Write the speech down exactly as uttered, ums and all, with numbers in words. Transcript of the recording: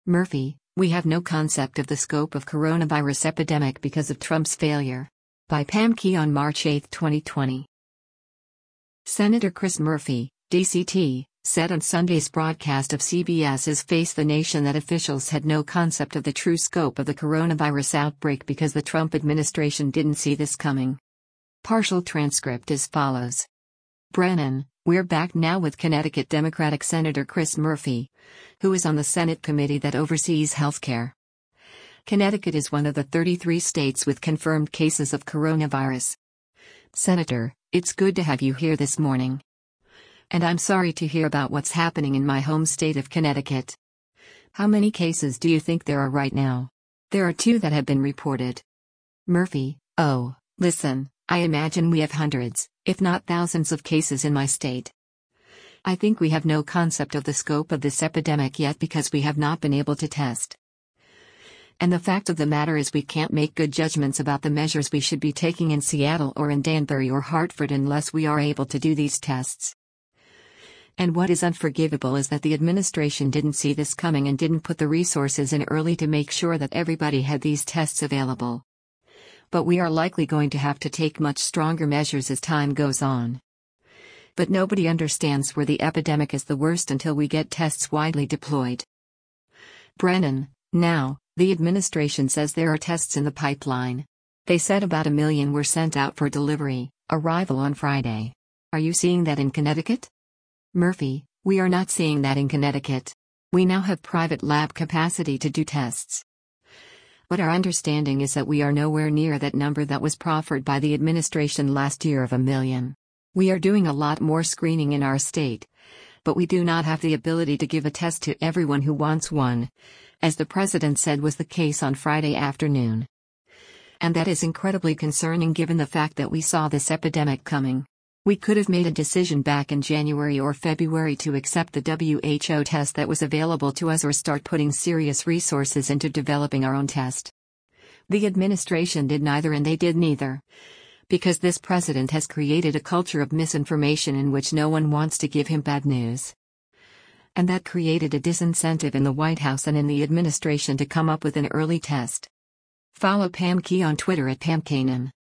Murphy, we have no concept of the scope of coronavirus epidemic because of Trump's failure. By Pam Key on March eighth, twenty twenty. Senator Chris Murphy, D C T, said on Sunday's broadcast of CBS's Face the Nation that officials had no concept of the true scope of the coronavirus outbreak because the Trump administration didn't see this coming. Partial transcript as follows. Brennan, we're back now with Connecticut Democratic Senator Chris Murphy, who is on the Senate committee that oversees healthcare. Connecticut is one of the thirty-three states with confirmed cases of coronavirus. Senator, it's good to have you here this morning. And I'm sorry to hear about what's happening in my home state of Connecticut. How many cases do you think there are right now? There are two that have been reported. Murphy, oh, listen, I imagine we have hundreds, if not thousands of cases in my state. I think we have no concept of the scope of this epidemic yet because we have not been able to test. And the fact of the matter is we can't make good judgments about the measures we should be taking in Seattle or in Danbury or Hartford unless we are able to do these tests. And what is unforgivable is that the administration didn't see this coming and didn't put the resources in early to make sure that everybody had these tests available. But we are likely going to have to take much stronger measures as time goes on. But nobody understands where the epidemic is the worst until we get tests widely deployed. Brennan, now, the administration says there are tests in the pipeline. They said about a million were sent out for delivery, arrival on Friday. Are you seeing that in Connecticut? Murphy, we are not seeing that in Connecticut. We now have private lab capacity to do tests. But our understanding is that we are nowhere near that number that was proffered by the administration last year of a million. We are doing a lot more screening in our state, but we do not have the ability to give a test to everyone who wants one, as the president said was the case on Friday afternoon. And that is incredibly concerning given the fact that we saw this epidemic coming. We could have made a decision back in January or February to accept the W H O test that was available to us or start putting serious resources into developing our own test. The administration did neither and they did neither. Because this president has created a culture of misinformation in which no one wants to give him bad news. And that created a disincentive in the White House and in the administration to come up with an early test. Follow Pam Key on Twitter at Pam Kanan.